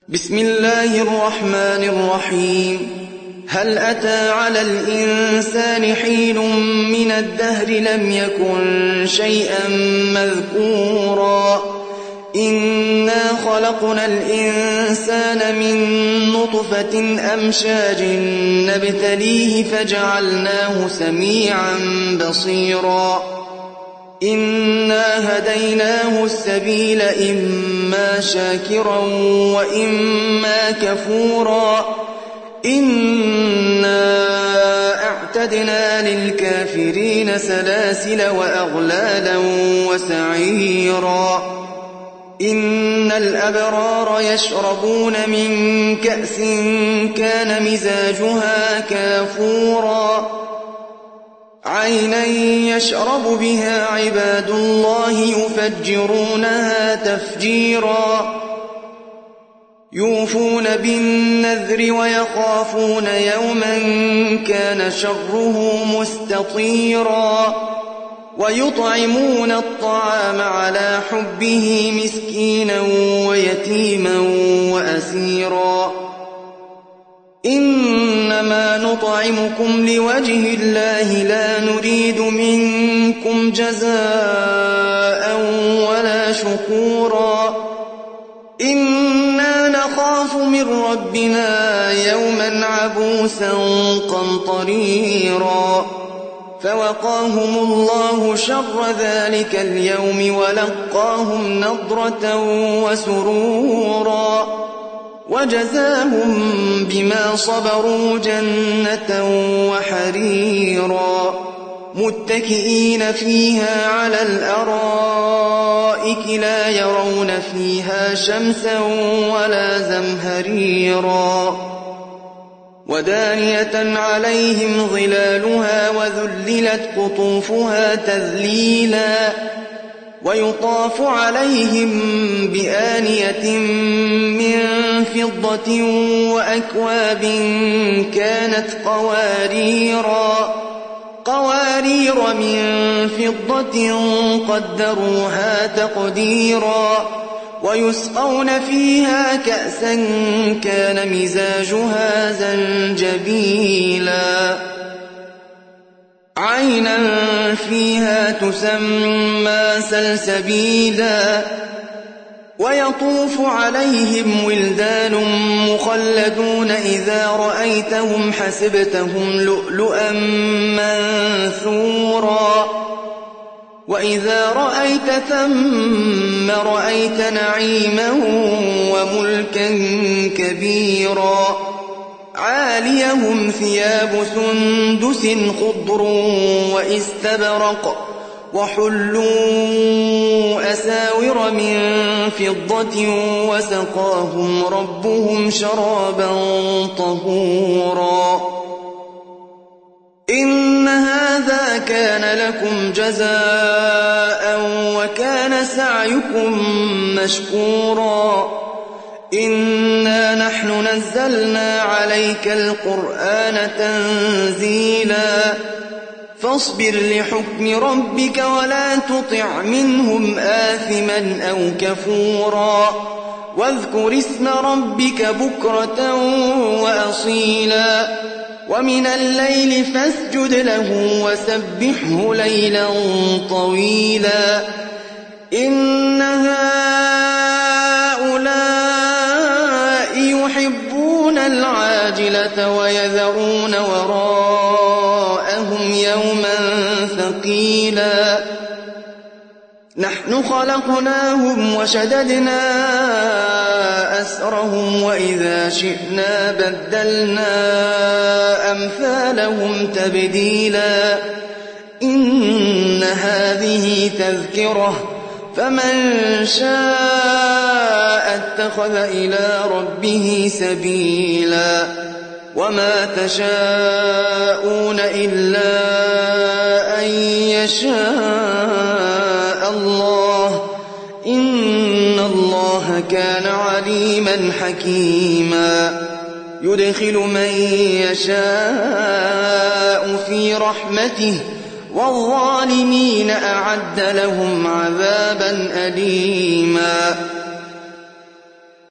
بسم الله الرحمن الرحيم. هل أتى على الإنسان حين من الدهر لم يكن شيئا مذكورا إنا خلقنا الإنسان من نطفة أمشاج نبتليه فجعلناه سميعا بصيرا إنا هديناه السبيل إما شاكرا وإما كفورا إنا أعتدنا للكافرين سلاسل وأغلالا وسعيرا إن الأبرار يشربون من كأس كان مزاجها كافورا عينا يشرب بها عباد الله يفجرونها تفجيرا يوفون بالنذر ويخافون يوما كان شره مستطيرا ويطعمون الطعام على حبه مسكينا ويتيما وأسيرا إنما نطعمكم لوجه الله لا نريد منكم جزاء ولا شكورا إنا نخاف من ربنا يوما عبوسا قمطريرا فوقاهم الله شر ذلك اليوم ولقاهم نضرة وسرورا وجزاهم بما صبروا جنة وحريرا متكئين فيها على الأرائك لا يرون فيها شمسا ولا زمهريرا ودانية عليهم ظلالها وذللت قطوفها تذليلا ويطاف عليهم بآنية من فضة وأكواب كانت قوارير من فضة قدروها تقديرا ويسقون فيها كأسا كان مزاجها زنجبيلا عينا فيها تسمى سلسبيلا ويطوف عليهم ولدان مخلدون إذا رأيتهم حسبتهم لؤلؤا منثورا وإذا رأيت ثم رأيت نعيما وملكا كبيرا عاليهم ثياب سندس خضر واستبرق وحلوا أساور من فضة وسقاهم ربهم شرابا طهورا إن هذا كان لكم جزاء وكان سعيكم مشكورا إنا نحن نزلنا عليك القرآن تنزيلا فاصبر لحكم ربك ولا تطع منهم آثما أو كفورا واذكر اسم ربك بكرة وأصيلا ومن الليل فاسجد له وسبحه ليلا طويلا إن هؤلاء يحبون العاجلة ويذرون وراءهم يوما ثقيلا نحن خلقناهم وشددنا أسرهم وإذا شئنا بدلنا أمثالهم تبديلا إن هذه تذكرة فمن شاء اتخذ إلى ربه سبيلا وما تشاءون إلا أن يشاء الله إن الله كان عليما حكيما يدخل من يشاء في رحمته والظالمين أعد لهم عذابا أليما